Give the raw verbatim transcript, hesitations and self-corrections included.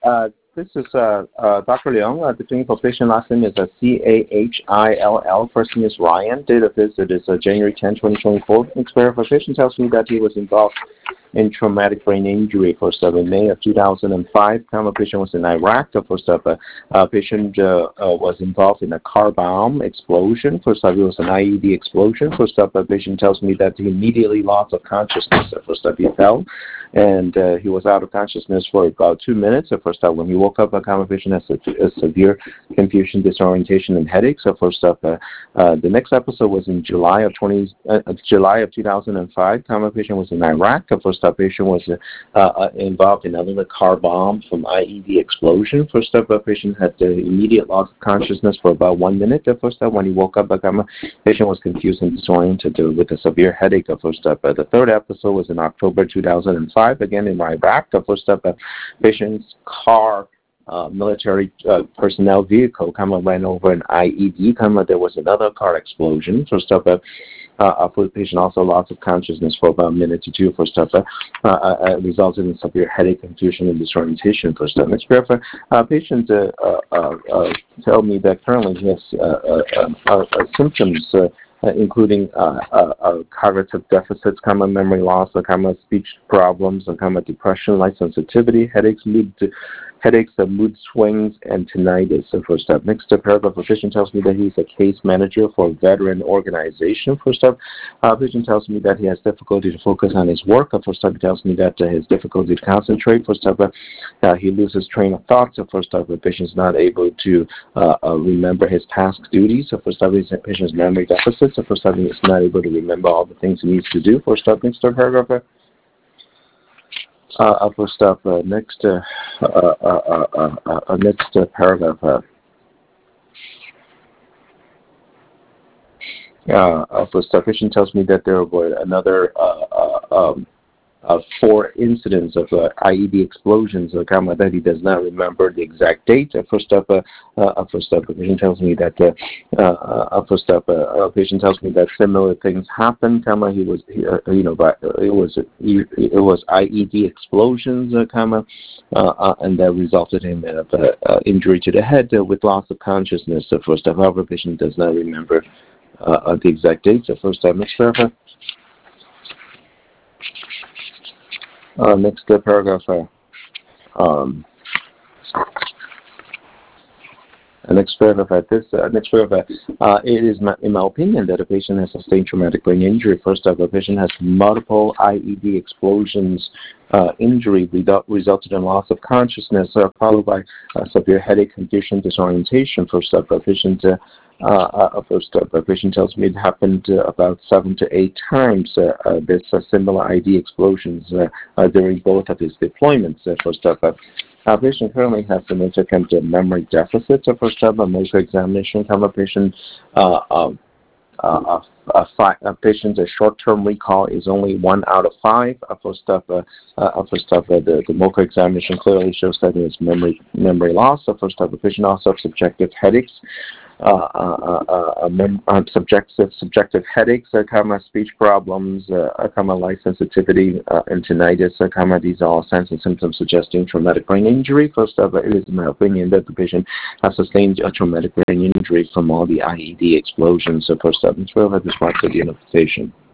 Uh, this is uh, uh, Doctor Leung. Uh, the clinical patient last name is uh, C A H I L L. First name is Ryan. Date of visit is uh, January tenth, twenty twenty-four. Next verification tells me that he was involved in traumatic brain injury. First up, in May of two thousand five, comma patient was in Iraq. The first up, uh, uh, patient uh, uh, was involved in a car bomb explosion. First up, it was an I E D explosion. First up, a patient tells me that he immediately lost of consciousness. The first up, he fell, and uh, he was out of consciousness for about two minutes. The first up, when he woke up, a comma patient has a, a severe confusion, disorientation, and headaches. So first up, uh, uh, the next episode was in July of twenty uh, July of two thousand five. Comma patient was in Iraq. The first up, patient was uh, uh, involved in another car bomb from I E D explosion. First up, a patient had the immediate loss of consciousness for about one minute. The first up, when he woke up, a comma patient was confused and disoriented with a severe headache. The first up, uh, the third episode was in October two thousand five, again in Iraq. The first up, a patient's car. Uh, military uh, personnel vehicle comma ran over an I E D comma there was another car explosion. First up, uh, uh, the patient also lost of consciousness for about a minute to two. First up, uh, uh, uh, resulted in severe headache, confusion, and disorientation. First up, next paragraph. Uh, patient uh, uh, uh, uh, tell me that currently he has uh, uh, uh, uh, symptoms. Uh, Uh, including uh, uh, uh, cognitive deficits, comma memory loss, uh, comma speech problems, uh, comma depression, light sensitivity, headaches, mood, headaches, uh, mood swings, and tinnitus. So first up, next uh, paragraph, the patient tells me that he's a case manager for a veteran organization. First up, uh, patient tells me that he has difficulty to focus on his work. Uh, first up, he tells me that uh, his difficulty to concentrate. First up, uh, uh, he loses train of thought. So first up, the patient is not able to uh, uh, remember his task duties. So first up, the patient's memory deficit. So first up, he is not able to remember all the things he needs to do. First up, next uh, paragraph. Uh, first up, uh, next uh, uh, uh, uh, uh, uh, next uh, paragraph. Uh, uh, first up, patient tells me that there were another uh, uh, um, Uh, four incidents of uh, I E D explosions, uh, comma, that he does not remember the exact date. Uh, first up, uh, uh, first up, a patient tells me that. Uh, uh, first up, uh, a patient tells me that similar things happened. Comma, he was, he, uh, you know, but it was it was I E D explosions, uh, comma, uh, uh, and that resulted in uh, uh, injury to the head uh, with loss of consciousness. Uh, first up, however, patient does not remember uh, the exact dates. Uh, first up, next paragraph. Uh, next uh, paragraph. Uh, um, uh, next paragraph. At this uh, next paragraph. Uh, it is, my, in my opinion, that a patient has sustained traumatic brain injury. First up, a patient has multiple I E D explosions. Uh, injury result, resulted in loss of consciousness, uh, followed by uh, severe headache, confusion, disorientation. First up, a patient. Uh, Uh, uh, first up, a patient tells me it happened uh, about seven to eight times. Uh, uh, there's uh, similar I E D explosions uh, uh, during both of his deployments. Uh, first up, uh, a patient currently has significant uh, memory deficits. Uh, first up, a medical examination from a patient. Uh, um, uh, a, a, a patient's short-term recall is only one out of five. Uh, first up, uh, uh, first up, uh, the, the MoCA examination clearly shows that there is memory memory loss. Uh, first up, the patient also has subjective headaches. Uh, uh, uh, uh, mem- uh, subjective subjective headaches, uh, comma, speech problems, uh, comma, light sensitivity, uh, and tinnitus, uh, comma, these are all signs and symptoms suggesting traumatic brain injury. First up, it is my opinion that the patient has sustained a traumatic brain injury from all the I E D explosions. So first up, let's go ahead and describe the identification.